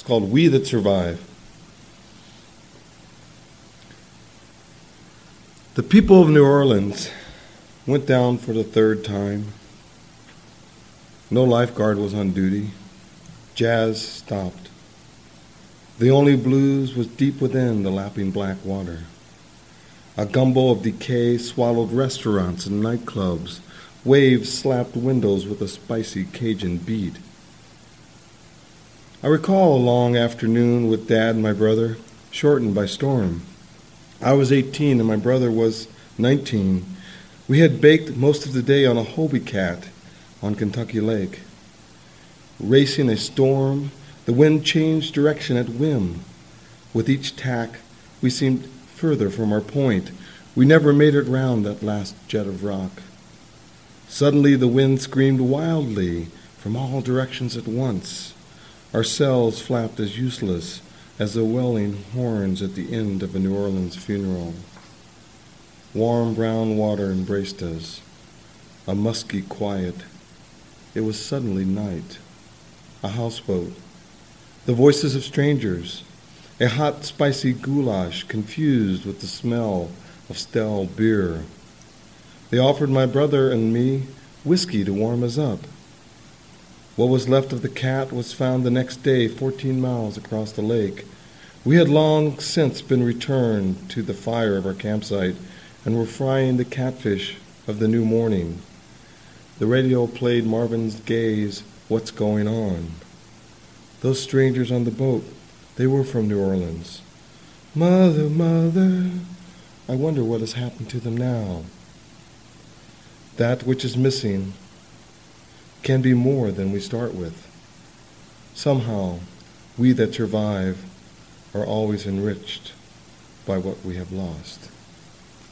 called We That Survive. The people of New Orleans went down for the third time. No lifeguard was on duty. Jazz stopped. The only blues was deep within the lapping black water. A gumbo of decay swallowed restaurants and nightclubs. Waves slapped windows with a spicy Cajun beat. I recall a long afternoon with Dad and my brother, shortened by storm. I was 18 and my brother was 19. We had baked most of the day on a Hobie Cat on Kentucky Lake. Racing a storm, the wind changed direction at whim. With each tack, we seemed further from our point. We never made it round that last jet of rock. Suddenly the wind screamed wildly from all directions at once. Our sails flapped as useless as the welling horns at the end of a New Orleans funeral. Warm brown water embraced us, a musky quiet. It was suddenly night. A houseboat, the voices of strangers, a hot, spicy goulash confused with the smell of stale beer. They offered my brother and me whiskey to warm us up. What was left of the cat was found the next day 14 miles across the lake. We had long since been returned to the fire of our campsite and were frying the catfish of the new morning. The radio played Marvin Gaye's What's Going On. Those strangers on the boat, they were from New Orleans. Mother, mother, I wonder what has happened to them now. That which is missing can be more than we start with. Somehow, we that survive are always enriched by what we have lost.